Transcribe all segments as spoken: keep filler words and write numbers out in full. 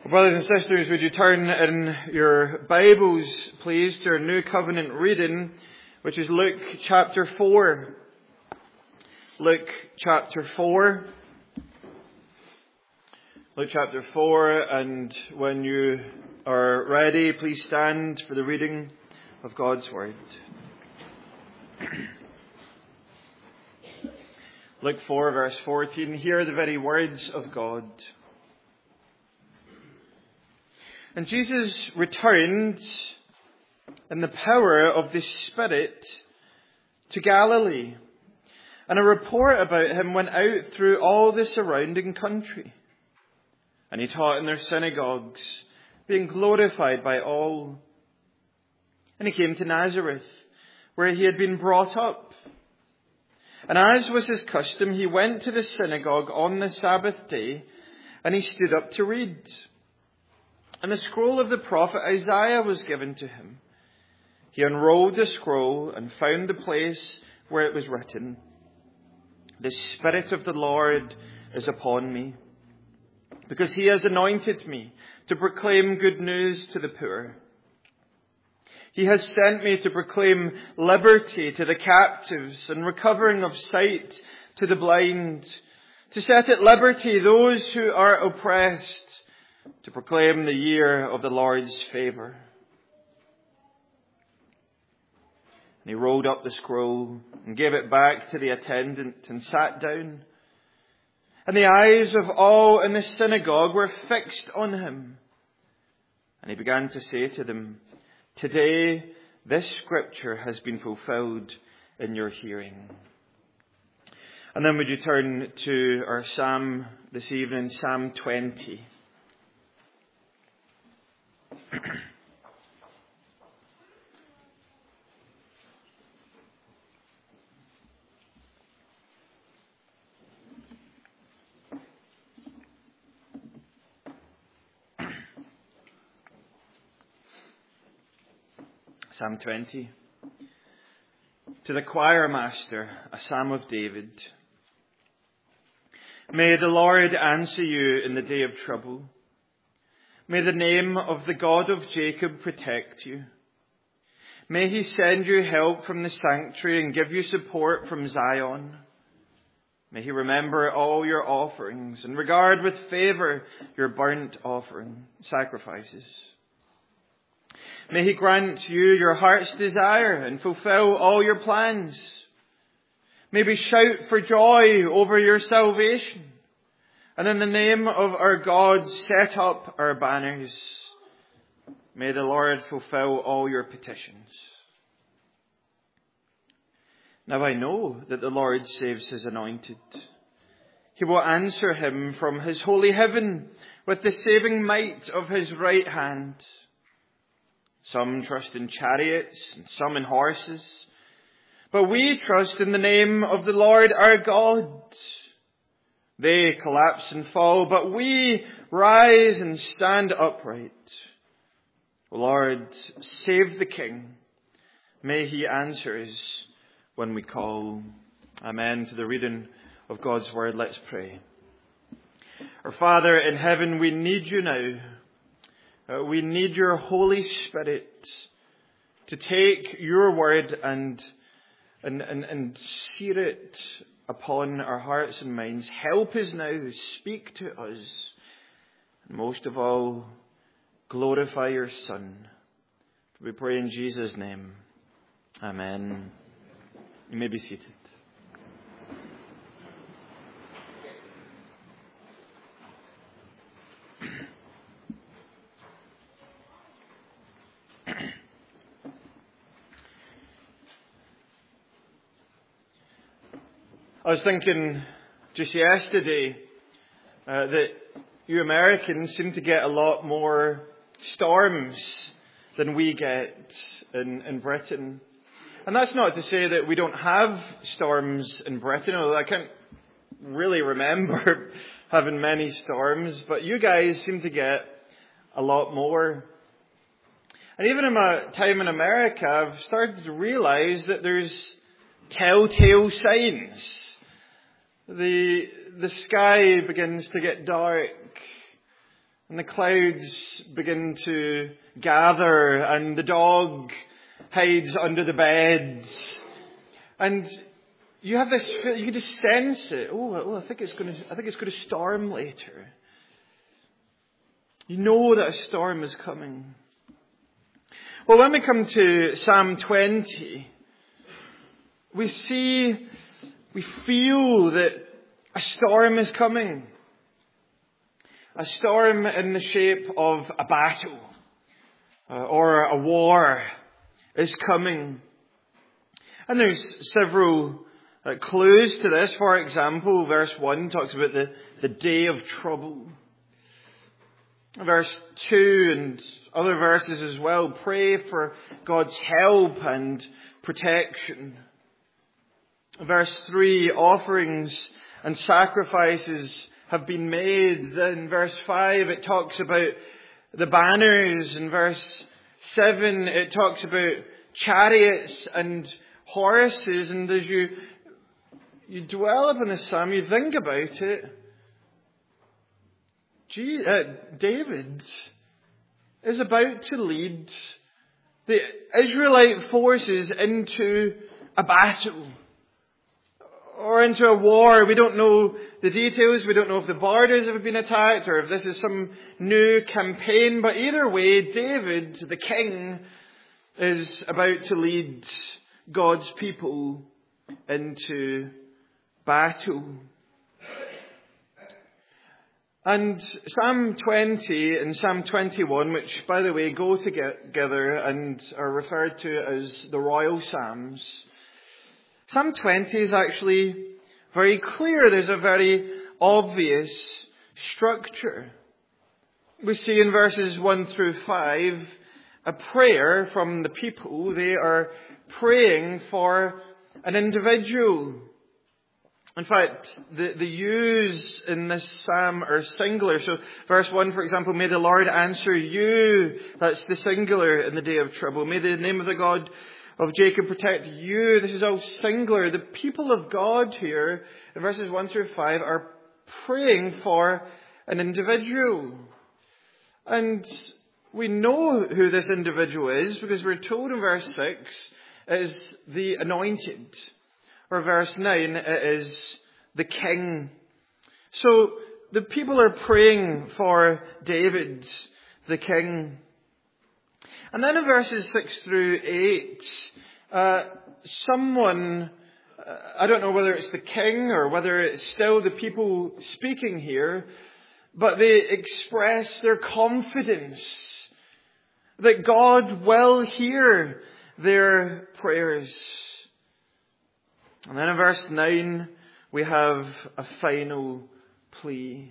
Brothers and sisters, would you turn in your Bibles, please, to our New Covenant reading, which is Luke chapter four. Luke chapter four. Luke chapter four, and when you are ready, please stand for the reading of God's Word. Luke four, verse fourteen. Hear the very words of God. And Jesus returned in the power of the Spirit to Galilee, and a report about him went out through all the surrounding country. And he taught in their synagogues, being glorified by all. And he came to Nazareth, where he had been brought up. And as was his custom, he went to the synagogue on the Sabbath day, and he stood up to read. And the scroll of the prophet Isaiah was given to him. He unrolled the scroll and found the place where it was written, "The Spirit of the Lord is upon me, because he has anointed me to proclaim good news to the poor. He has sent me to proclaim liberty to the captives and recovering of sight to the blind, to set at liberty those who are oppressed, to proclaim the year of the Lord's favour." And he rolled up the scroll and gave it back to the attendant and sat down. And the eyes of all in the synagogue were fixed on him. And he began to say to them, "Today this scripture has been fulfilled in your hearing." And then would you turn to our psalm this evening, Psalm twenty. Psalm twenty. To the choir master, a psalm of David. May the Lord answer you in the day of trouble. May the name of the God of Jacob protect you. May he send you help from the sanctuary and give you support from Zion. May he remember all your offerings and regard with favour your burnt offering sacrifices. May he grant you your heart's desire and fulfill all your plans. May we shout for joy over your salvation, and in the name of our God set up our banners. May the Lord fulfill all your petitions. Now I know that the Lord saves his anointed. He will answer him from his holy heaven with the saving might of his right hand. Some trust in chariots and some in horses, but we trust in the name of the Lord our God. They collapse and fall, but we rise and stand upright. Lord, save the King. May he answer us when we call. Amen. To the reading of God's word, let's pray. Our Father in heaven, we need you now. Uh, we need your Holy Spirit to take your word and, and, and, and sear it upon our hearts and minds. Help us now. Speak to us. And most of all, glorify your Son. We pray in Jesus' name. Amen. You may be seated. I was thinking just yesterday uh, that you Americans seem to get a lot more storms than we get in, in Britain. And that's not to say that we don't have storms in Britain, although I can't really remember having many storms, but you guys seem to get a lot more. And even in my time in America, I've started to realize that there's telltale signs. The, the sky begins to get dark. And the clouds begin to gather, and the dog hides under the beds. And you have this, you can just sense it. Oh, oh I think it's going to, I think it's going to storm later. You know that a storm is coming. Well, when we come to Psalm twenty, we see, we feel that a storm is coming. A storm in the shape of a battle uh, or a war is coming. And there's several uh, clues to this. For example, verse one talks about the, the day of trouble. Verse two and other verses as well pray for God's help and protection. Verse three, offerings and sacrifices have been made. Then verse five, it talks about the banners. In verse seven, it talks about chariots and horses. And as you, you dwell upon this psalm, you think about it, Gee, uh, David is about to lead the Israelite forces into a battle or into a war. We don't know the details. We don't know if the borders have been attacked or if this is some new campaign. But either way, David, the king, is about to lead God's people into battle. And Psalm twenty and Psalm twenty-one, which, by the way, go together and are referred to as the Royal Psalms. Psalm twenty is actually very clear. There's a very obvious structure. We see in verses one through five a prayer from the people. They are praying for an individual. In fact, the, the yous in this psalm are singular. So verse one, for example, may the Lord answer you. That's the singular in the day of trouble. May the name of the God of Jacob protect you. This is all singular. The people of God here in verses one through five are praying for an individual. And we know who this individual is because we're told in verse six it is the anointed. Or verse nine, it is the king. So the people are praying for David, the king. And then in verses six through eight, uh, someone, uh, I don't know whether it's the king or whether it's still the people speaking here, but they express their confidence that God will hear their prayers. And then in verse nine, we have a final plea.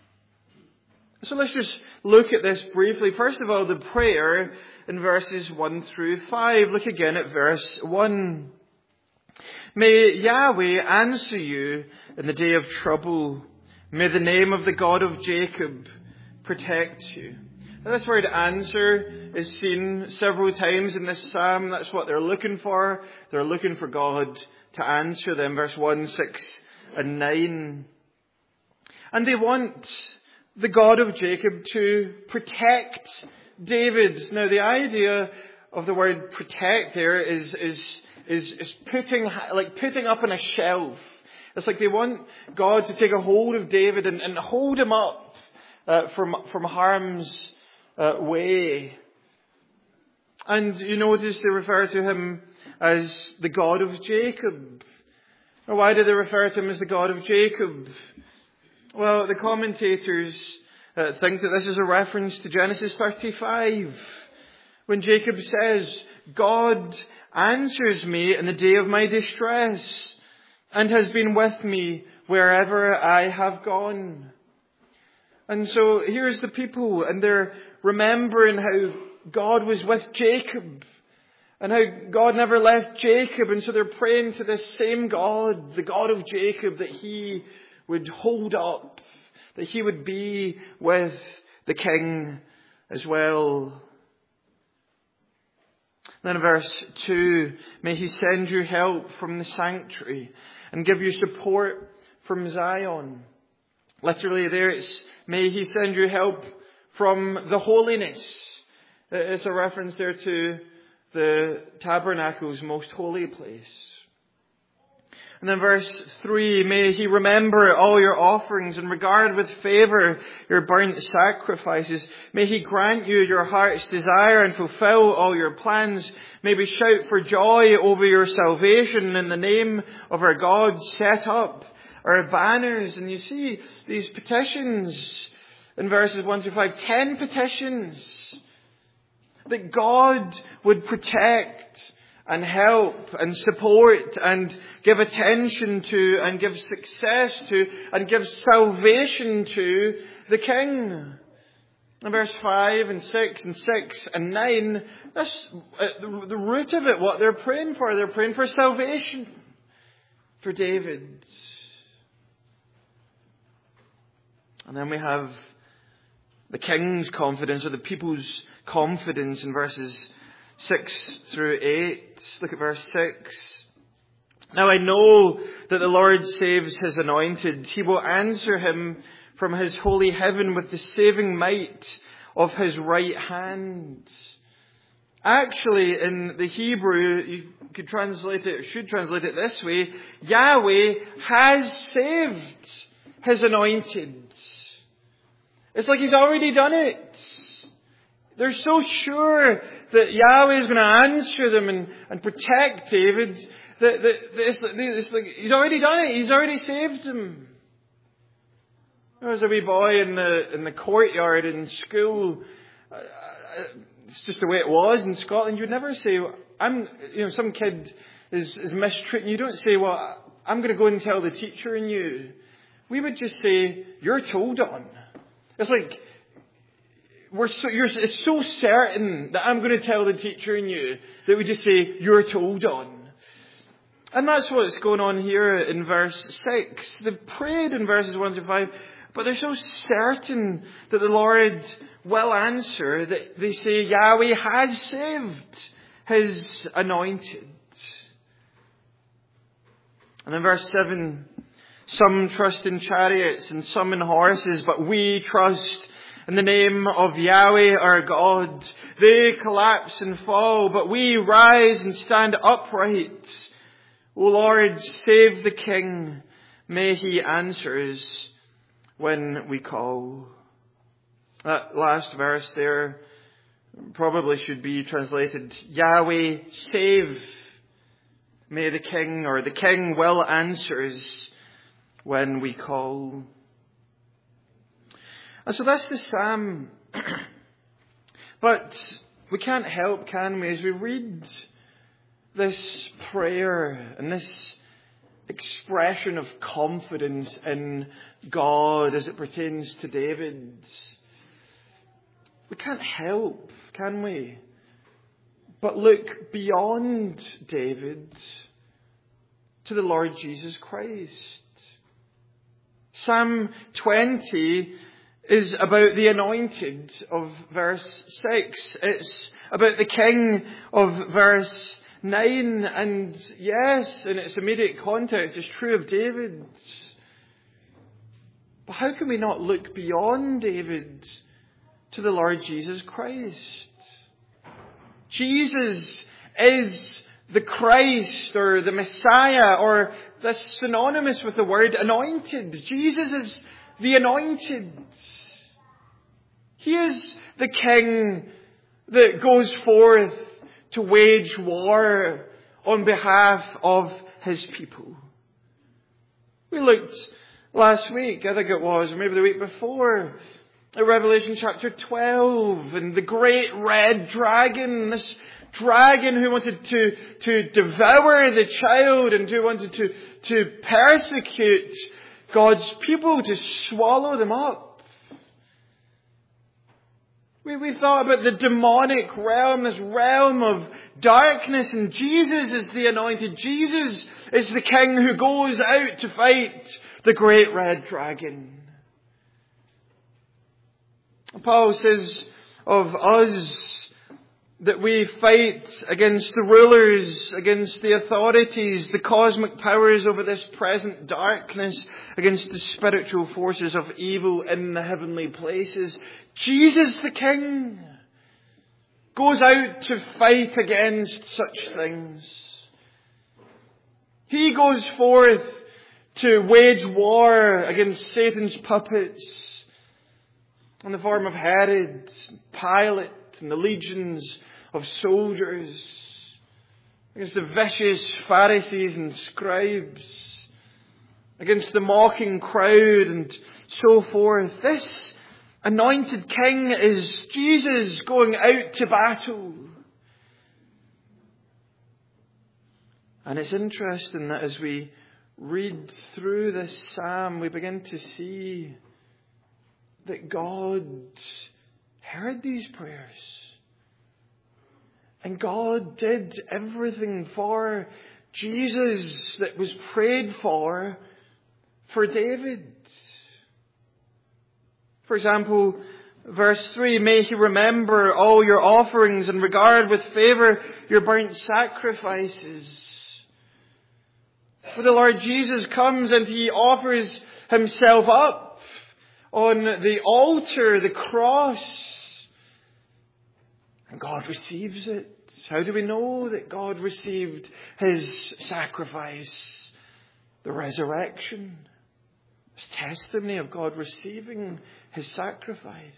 So let's just look at this briefly. First of all, the prayer in verses one through five. Look again at verse one. May Yahweh answer you in the day of trouble. May the name of the God of Jacob protect you. Now, this word answer is seen several times in this psalm. That's what they're looking for. They're looking for God to answer them. Verse one, six and nine. And they want the God of Jacob to protect David. Now the idea of the word protect there is, is, is, is putting, like putting up on a shelf. It's like they want God to take a hold of David and, and hold him up uh, from, from harm's uh, way. And you notice they refer to him as the God of Jacob. Now, why do they refer to him as the God of Jacob? Well, the commentators uh, think that this is a reference to Genesis thirty-five, when Jacob says, God answers me in the day of my distress and has been with me wherever I have gone. And so here's the people, and they're remembering how God was with Jacob and how God never left Jacob. And so they're praying to this same God, the God of Jacob, that he would hold up, that he would be with the king as well. Then in verse two, may he send you help from the sanctuary and give you support from Zion. Literally there it's, may he send you help from the holiness. It's a reference there to the tabernacle's most holy place. And then verse three, may he remember all your offerings and regard with favour your burnt sacrifices. May he grant you your heart's desire and fulfill all your plans. May we shout for joy over your salvation in the name of our God. Set up our banners. And you see these petitions in verses one through five. Ten petitions that God would protect and help and support and give attention to and give success to and give salvation to the King. In verse five and six and six and nine, that's the root of it, what they're praying for. They're praying for salvation for David. And then we have the King's confidence, or the people's confidence, in verses six through eight. Look at verse six. Now I know that the Lord saves his anointed. He will answer him from his holy heaven with the saving might of his right hand. Actually, in the Hebrew, you could translate it, or should translate it this way: Yahweh has saved his anointed. It's like he's already done it. They're so sure that Yahweh is going to answer them and, and protect David that, that, that it's, it's like he's already done it. He's already saved him. There was a wee boy in the in the courtyard in school. Uh, it's just the way it was in Scotland. You'd never say, "I'm." You know, some kid is is mistreating you. Don't say, "Well, I'm going to go and tell the teacher and you." We would just say, "You're told on." It's like, we're so, you're, it's so certain that I'm going to tell the teacher and you that we just say, "You're told on." And that's what's going on here in verse six. They've prayed in verses one to five, but they're so certain that the Lord will answer that they say Yahweh has saved his anointed. And in verse seven, some trust in chariots and some in horses, but we trust in the name of Yahweh our God. They collapse and fall, but we rise and stand upright. O Lord, save the King. May he answer us when we call. That last verse there probably should be translated, Yahweh save. May the King, or the King will answer us when we call. And so that's the psalm. But we can't help, can we, as we read this prayer and this expression of confidence in God as it pertains to David. We can't help, can we, but look beyond David to the Lord Jesus Christ. Psalm twenty is about the anointed of verse six. It's about the King of verse nine. And yes, in its immediate context, it's true of David. But how can we not look beyond David to the Lord Jesus Christ? Jesus is the Christ, or the Messiah, or that's synonymous with the word anointed. Jesus is the anointed. He is the King that goes forth to wage war on behalf of his people. We looked last week, I think it was, or maybe the week before, at Revelation chapter twelve, and the great red dragon, this dragon who wanted to, to devour the child and who wanted to, to persecute God's people, to swallow them up. We, we thought about the demonic realm, this realm of darkness, and Jesus is the anointed. Jesus is the King who goes out to fight the great red dragon. Paul says of us that we fight against the rulers, against the authorities, the cosmic powers over this present darkness, against the spiritual forces of evil in the heavenly places. Jesus the King goes out to fight against such things. He goes forth to wage war against Satan's puppets in the form of Herod, Pilate, and the legions of soldiers, against the vicious Pharisees and scribes, against the mocking crowd and so forth. This anointed king is Jesus going out to battle. And it's interesting that as we read through this psalm, we begin to see that God heard these prayers. And God did everything for Jesus that was prayed for for David. For example, verse three, may he remember all your offerings and regard with favour your burnt sacrifices. For the Lord Jesus comes and he offers himself up on the altar, the cross. And God receives it. How do we know that God received his sacrifice? The resurrection. It's testimony of God receiving his sacrifice.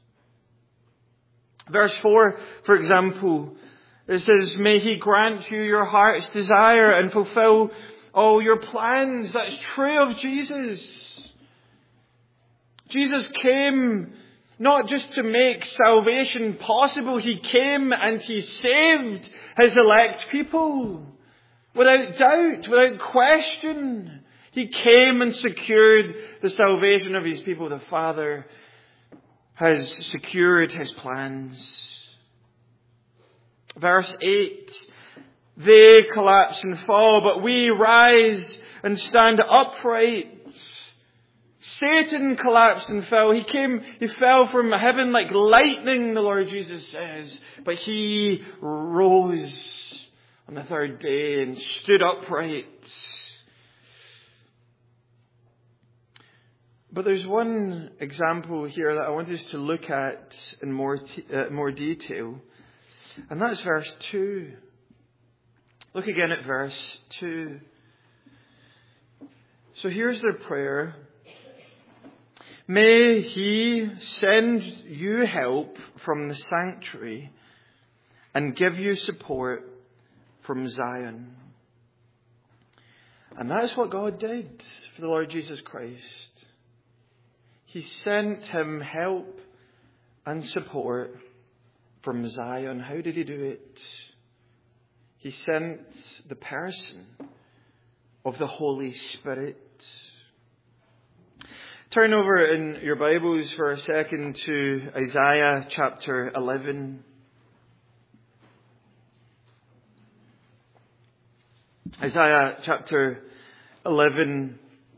Verse four, for example, it says, may he grant you your heart's desire and fulfill all your plans. That's true of Jesus. Jesus came not just to make salvation possible. He came and he saved his elect people. Without doubt, without question. He came and secured the salvation of his people. The Father has secured his plans. Verse eight. They collapse and fall, but we rise and stand upright. Satan collapsed and fell. He came, he fell from heaven like lightning, the Lord Jesus says. But he rose on the third day and stood upright. But there's one example here that I want us to look at in more, t- uh, more detail. And that's verse two. Look again at verse two. So here's their prayer. May he send you help from the sanctuary and give you support from Zion. And that's what God did for the Lord Jesus Christ. He sent him help and support from Zion. How did he do it? He sent the person of the Holy Spirit. Turn over in your Bibles for a second to Isaiah chapter eleven. Isaiah chapter eleven.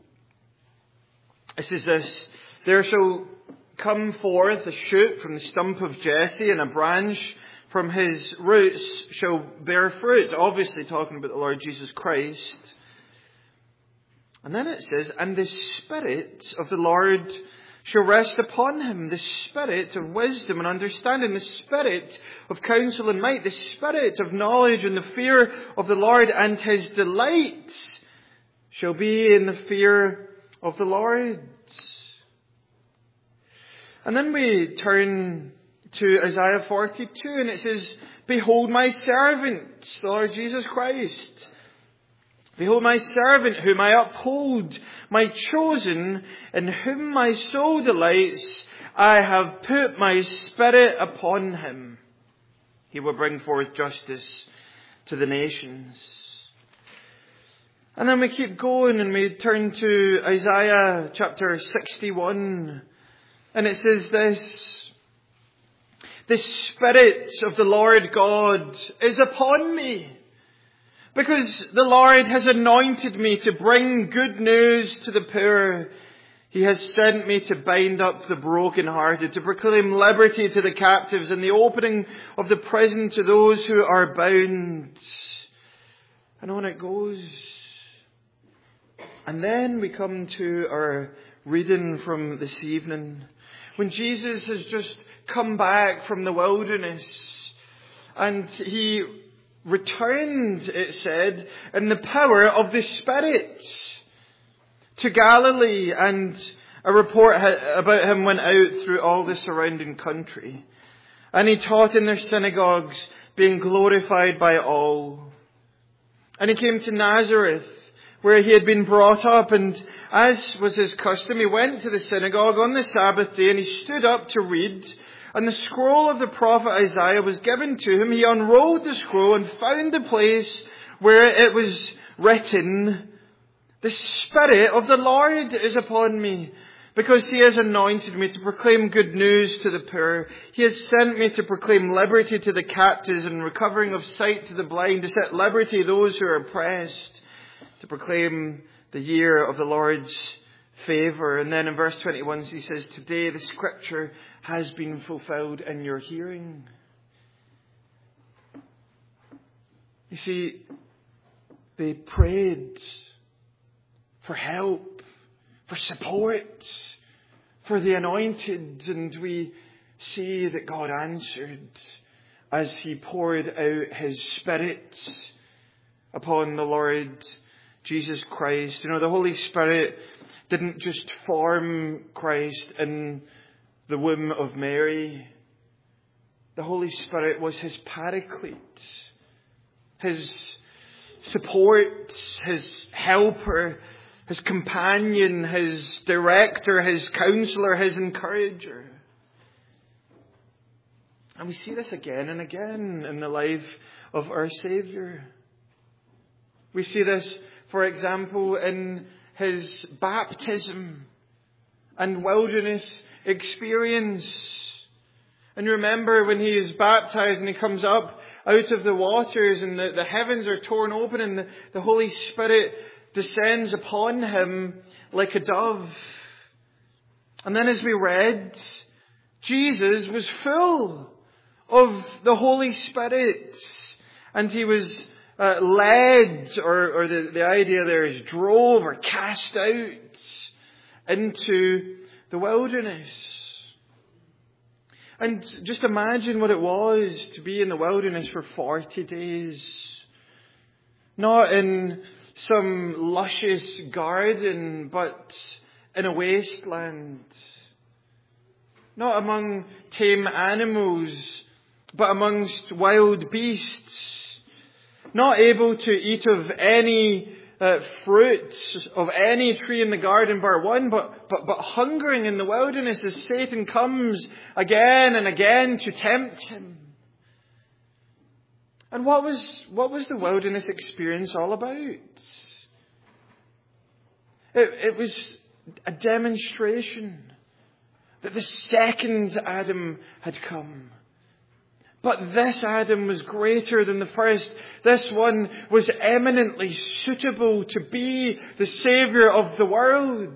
It says this, there shall come forth a shoot from the stump of Jesse, and a branch from his roots shall bear fruit. Obviously talking about the Lord Jesus Christ. And then it says, and the Spirit of the Lord shall rest upon him, the Spirit of wisdom and understanding, the Spirit of counsel and might, the Spirit of knowledge and the fear of the Lord, and his delight shall be in the fear of the Lord. And then we turn to Isaiah forty-two, and it says, behold my servant, the Lord Jesus Christ. Behold my servant whom I uphold, my chosen, in whom my soul delights. I have put my Spirit upon him. He will bring forth justice to the nations. And then we keep going and we turn to Isaiah chapter sixty-one. And it says this, the Spirit of the Lord God is upon me, because the Lord has anointed me to bring good news to the poor. He has sent me to bind up the brokenhearted, to proclaim liberty to the captives and the opening of the prison to those who are bound. And on it goes. And then we come to our reading from this evening, when Jesus has just come back from the wilderness and he returned, it said, in the power of the Spirit to Galilee, and a report about him went out through all the surrounding country. And he taught in their synagogues, being glorified by all. And he came to Nazareth, where he had been brought up, and as was his custom, he went to the synagogue on the Sabbath day, and he stood up to read. And the scroll of the prophet Isaiah was given to him. He unrolled the scroll and found the place where it was written, "The Spirit of the Lord is upon me, because he has anointed me to proclaim good news to the poor. He has sent me to proclaim liberty to the captives and recovering of sight to the blind, to set liberty those who are oppressed, to proclaim the year of the Lord's favour." And then in verse twenty-one he says, "Today the scripture has been fulfilled in your hearing." You see, they prayed for help, for support, for the anointed, and we see that God answered as he poured out his Spirit upon the Lord Jesus Christ. You know, the Holy Spirit didn't just form Christ in the womb of Mary. The Holy Spirit was his paraclete, his support, his helper, his companion, his director, his counselor, his encourager. And we see this again and again in the life of our Saviour. We see this, for example, in his baptism and wilderness experience. And remember when he is baptized and he comes up out of the waters and the, the heavens are torn open and the, the Holy Spirit descends upon him like a dove. And then as we read, Jesus was full of the Holy Spirit, and he was uh, led, or, or the, the idea there is drove or cast out into the wilderness. And just imagine what it was to be in the wilderness for forty days. Not in some luscious garden, but in a wasteland. Not among tame animals, but amongst wild beasts. Not able to eat of any uh, fruit of any tree in the garden bar one, but, but, but hungering in the wilderness as Satan comes again and again to tempt him. And what was, what was the wilderness experience all about? It, it was a demonstration that the second Adam had come. But this Adam was greater than the first. This one was eminently suitable to be the Saviour of the world.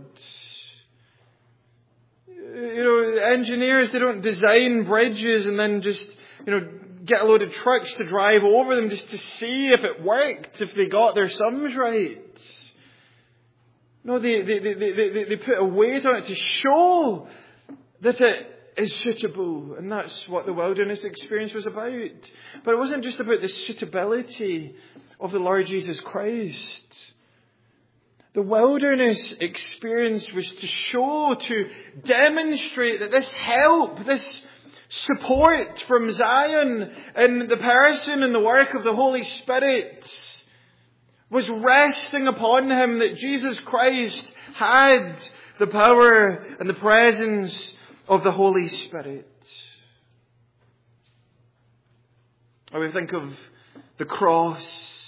You know, engineers, they don't design bridges and then just, you know, get a load of trucks to drive over them just to see if it worked, if they got their sums right. No, they, they, they, they, they put a weight on it to show that it is suitable. And that's what the wilderness experience was about. But it wasn't just about the suitability of the Lord Jesus Christ. The wilderness experience was to show, to demonstrate that this help, this support from Zion in the person and the work of the Holy Spirit was resting upon him, that Jesus Christ had the power and the presence of the Holy Spirit. Or we think of the cross.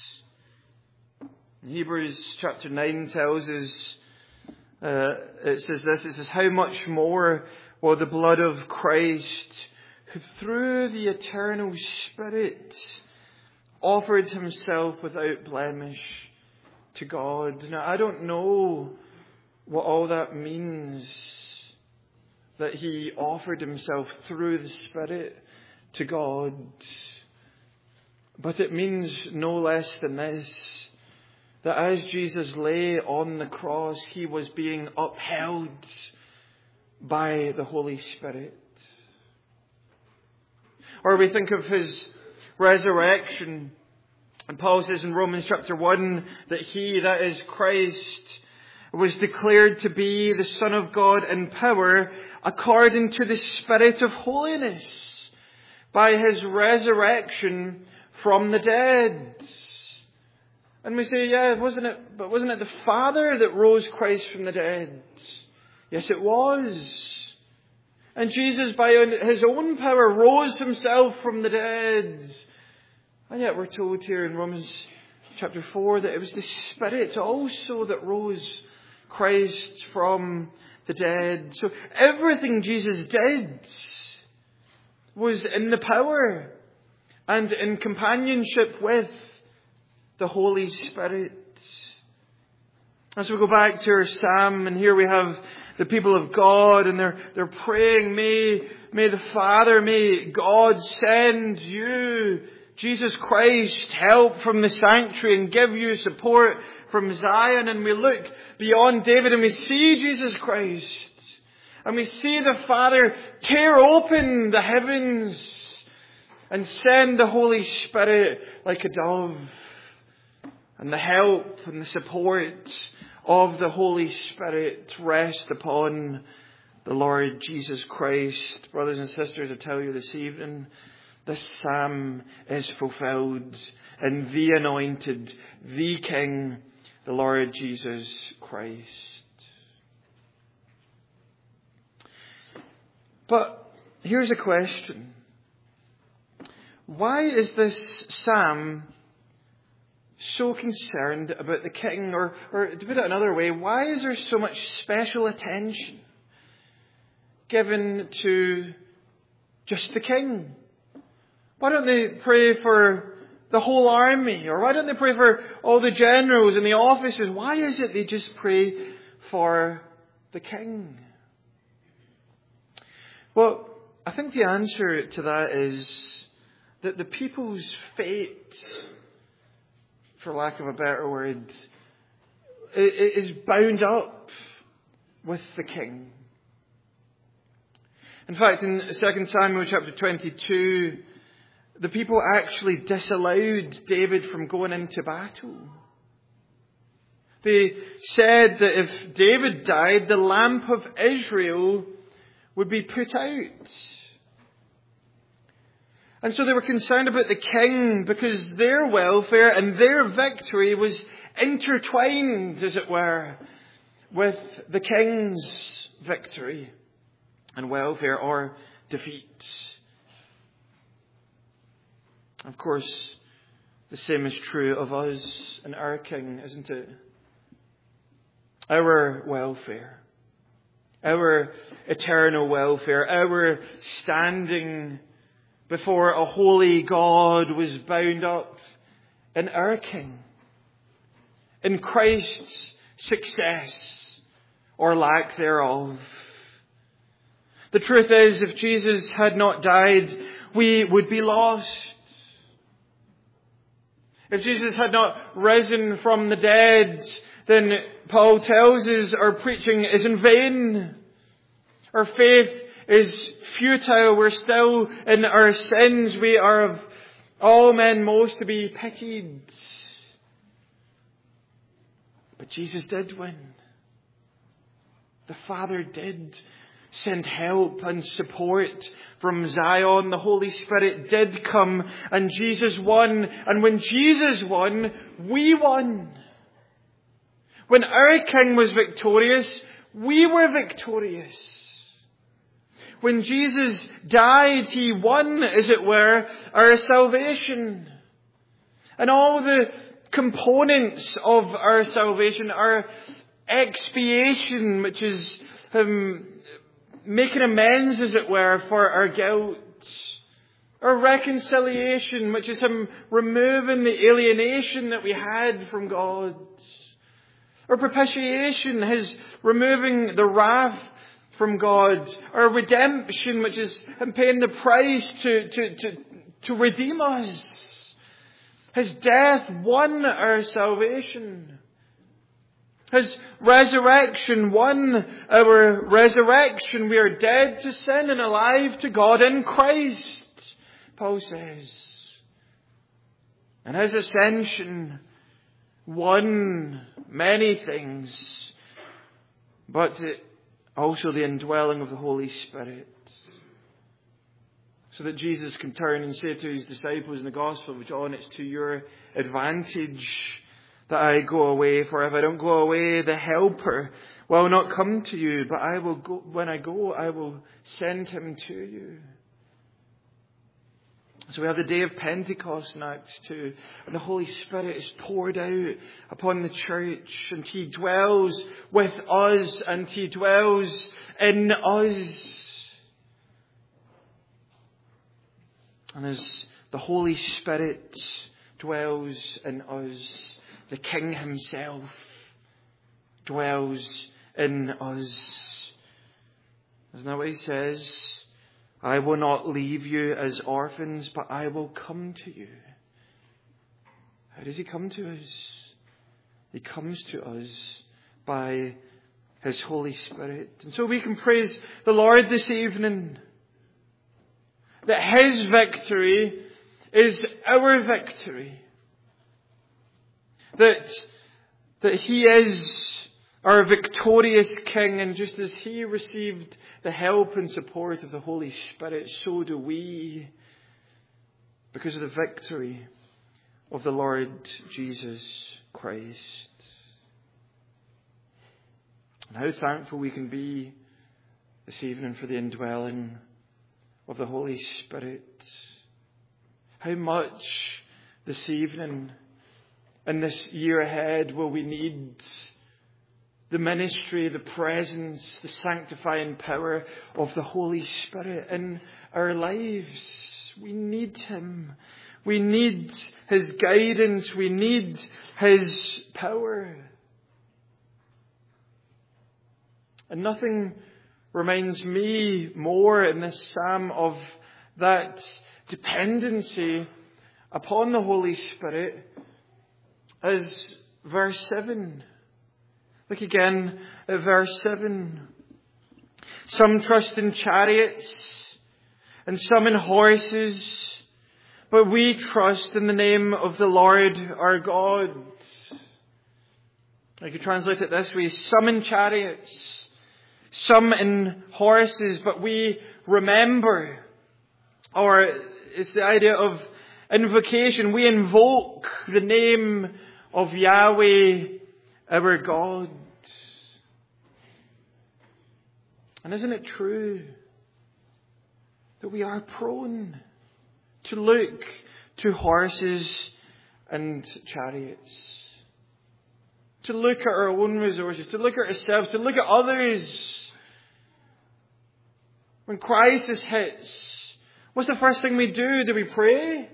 Hebrews chapter nine tells us, uh, it says this, it says, "How much more will the blood of Christ, who through the eternal Spirit offered himself without blemish to God." Now, I don't know what all that means, that he offered himself through the Spirit to God. But it means no less than this, that as Jesus lay on the cross, he was being upheld by the Holy Spirit. Or we think of his resurrection, and Paul says in Romans chapter one that he, that is Christ, was declared to be the Son of God in power according to the Spirit of holiness by his resurrection from the dead. And we say, yeah, wasn't it, but wasn't it the Father that rose Christ from the dead? Yes, it was. And Jesus, by his own power, rose himself from the dead. And yet we're told here in Romans chapter four that it was the Spirit also that rose Christ from the dead. So everything Jesus did was in the power and in companionship with the Holy Spirit. As we go back to our psalm, and here we have the people of God, and they're they're praying, may, may the Father, may God send you, Jesus Christ, help from the sanctuary and give you support from Zion. And we look beyond David and we see Jesus Christ. And we see the Father tear open the heavens and send the Holy Spirit like a dove. And the help and the support of the Holy Spirit rest upon the Lord Jesus Christ. Brothers and sisters, I tell you this evening, this psalm is fulfilled in the anointed, the King, the Lord Jesus Christ. But here's a question. Why is this psalm so concerned about the King? Or, or to put it another way, why is there so much special attention given to just the King? Why don't they pray for the whole army? Or why don't they pray for all the generals and the officers? Why is it they just pray for the King? Well, I think the answer to that is that the people's fate, for lack of a better word, is bound up with the King. In fact, in Second Samuel chapter twenty-two, the people actually disallowed David from going into battle. They said that if David died, the lamp of Israel would be put out. And so they were concerned about the king because their welfare and their victory was intertwined, as it were, with the king's victory and welfare or defeat. Of course, the same is true of us and our King, isn't it? Our welfare, our eternal welfare, our standing before a holy God was bound up in our King, in Christ's success or lack thereof. The truth is, if Jesus had not died, we would be lost. If Jesus had not risen from the dead, then Paul tells us our preaching is in vain. Our faith is futile. We're still in our sins. We are of all men most to be pitied. But Jesus did win. The Father did send help and support from Zion. The Holy Spirit did come and Jesus won. And when Jesus won, we won. When our King was victorious, we were victorious. When Jesus died, He won, as it were, our salvation. And all the components of our salvation, our expiation, which is um, making amends, as it were, for our guilt. Our reconciliation, which is Him removing the alienation that we had from God. Our propitiation, His removing the wrath from God. Our redemption, which is Him paying the price to, to, to, to redeem us. His death won our salvation. His resurrection won our resurrection. We are dead to sin and alive to God in Christ, Paul says. And His ascension won many things, but also the indwelling of the Holy Spirit. So that Jesus can turn and say to His disciples in the Gospel of John, it's to your advantage that I go away, for if I don't go away, the Helper will not come to you, but I will go, when I go, I will send Him to you. So we have the day of Pentecost in Acts two, and the Holy Spirit is poured out upon the church, and He dwells with us, and He dwells in us. And as the Holy Spirit dwells in us, the King Himself dwells in us. Isn't that what He says? I will not leave you as orphans, but I will come to you. How does He come to us? He comes to us by His Holy Spirit. And so we can praise the Lord this evening that His victory is our victory. That, that He is our victorious King, and just as He received the help and support of the Holy Spirit, so do we, because of the victory of the Lord Jesus Christ. And how thankful we can be this evening for the indwelling of the Holy Spirit. How much this evening and this year ahead will we need the ministry, the presence, the sanctifying power of the Holy Spirit in our lives. We need Him. We need His guidance. We need His power. And nothing reminds me more in this psalm of that dependency upon the Holy Spirit as verse seven. Look again at verse seven. Some trust in chariots and some in horses, but we trust in the name of the Lord our God. I could translate it this way. Some in chariots, some in horses, but we remember. Or it's the idea of invocation. We invoke the name of Yahweh, our God. And isn't it true that we are prone to look to horses and chariots? To look at our own resources, to look at ourselves, to look at others. When crisis hits, what's the first thing we do? Do we pray?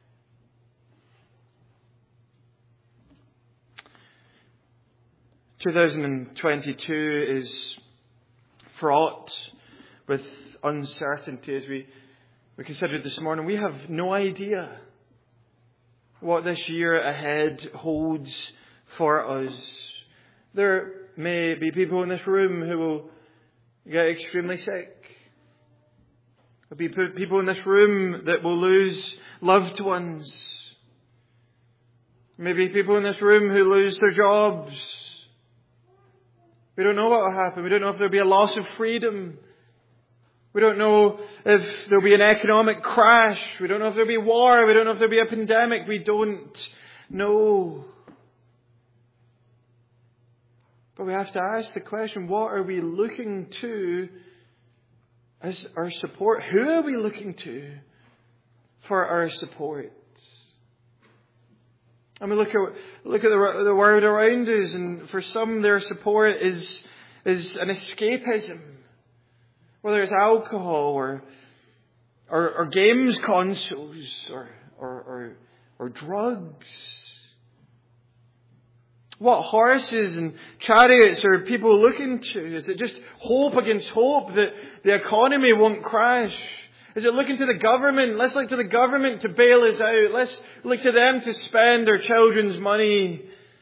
twenty twenty-two is fraught with uncertainty. As we, we considered this morning, we have no idea what this year ahead holds for us. There may be people in this room who will get extremely sick. There'll be people in this room that will lose loved ones. Maybe people in this room who lose their jobs. We don't know what will happen. We don't know if there'll be a loss of freedom. We don't know if there'll be an economic crash. We don't know if there'll be war. We don't know if there'll be a pandemic. We don't know. But we have to ask the question, what are we looking to as our support? Who are we looking to for our support? And we look at look at the, the world around us, and for some their support is is an escapism, whether it's alcohol or or, or games consoles or, or or or drugs. What horses and chariots are people looking to? Is it just hope against hope that the economy won't crash? Is it looking to the government? Let's look to the government to bail us out. Let's look to them to spend our children's money.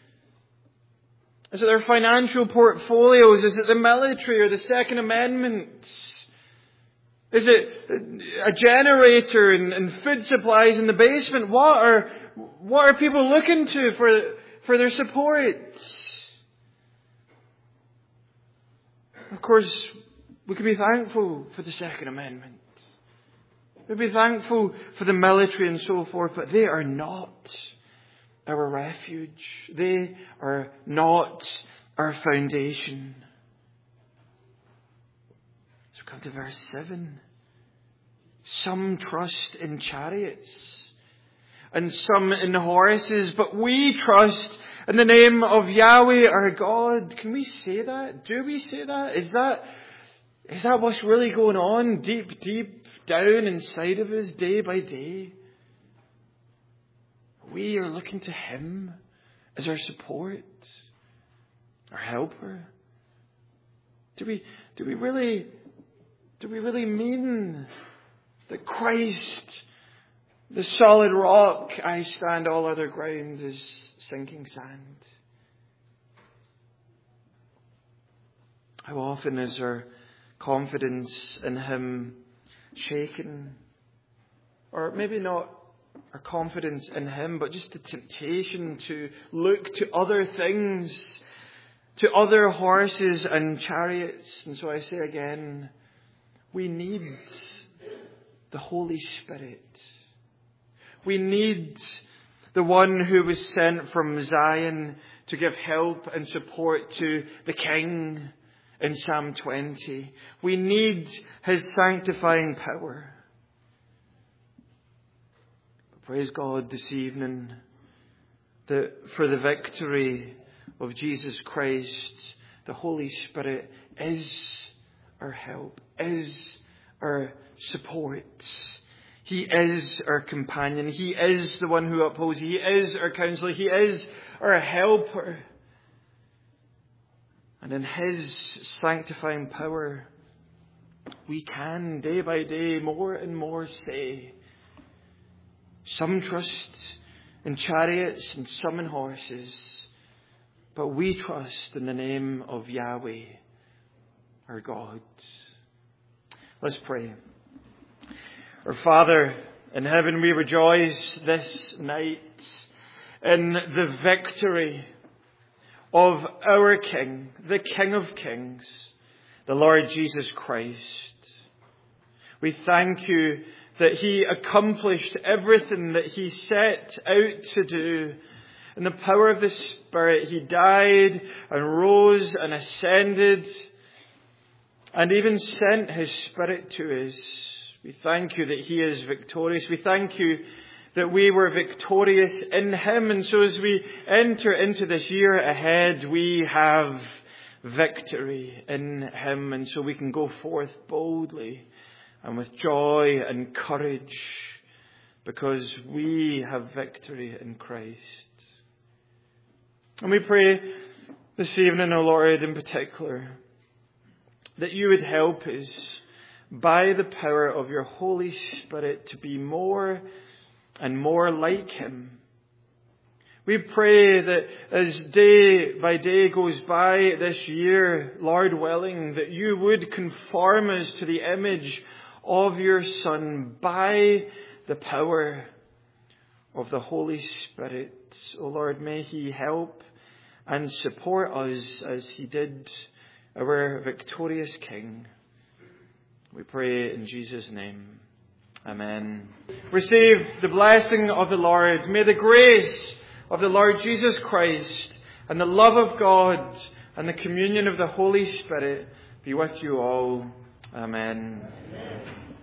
Is it their financial portfolios? Is it the military or the Second Amendment? Is it a generator and, and food supplies in the basement? What are what are people looking to for for their support? Of course, we can be thankful for the Second Amendment. We'd be thankful for the military and so forth, but they are not our refuge. They are not our foundation. So come to verse seven. Some trust in chariots and some in horses, but we trust in the name of Yahweh our God. Can we say that? Do we say that? Is that, is that what's really going on deep, deep down inside of us day by day? We are looking to Him as our support, our helper. Do we, do we really, do we really mean that Christ, the solid rock, I stand, all other ground is sinking sand? How often is our confidence in Him shaken? Or maybe not our confidence in Him, but just the temptation to look to other things, to other horses and chariots. And so I say again, we need the Holy Spirit. We need the one who was sent from Zion to give help and support to the King in Psalm twenty. We need His sanctifying power. Praise God this evening that for the victory of Jesus Christ, the Holy Spirit is our help, is our support. He is our companion. He is the one who upholds. He is our counselor. He is our helper. And in His sanctifying power, we can day by day more and more say, some trust in chariots and some in horses, but we trust in the name of Yahweh, our God. Let's pray. Our Father in heaven, we rejoice this night in the victory of our King, the King of Kings, the Lord Jesus Christ. We thank You that He accomplished everything that He set out to do. In the power of the Spirit, He died and rose and ascended and even sent His Spirit to us. We thank You that He is victorious. We thank You that we were victorious in Him. And so as we enter into this year ahead, we have victory in Him. And so we can go forth boldly and with joy and courage, because we have victory in Christ. And we pray this evening, O Lord, in particular, that You would help us by the power of Your Holy Spirit to be more and more like Him. We pray that as day by day goes by this year, Lord willing, that You would conform us to the image of Your Son by the power of the Holy Spirit. O Lord, may He help and support us as He did our victorious King. We pray in Jesus' name. Amen. Receive the blessing of the Lord. May the grace of the Lord Jesus Christ and the love of God and the communion of the Holy Spirit be with you all. Amen. Amen.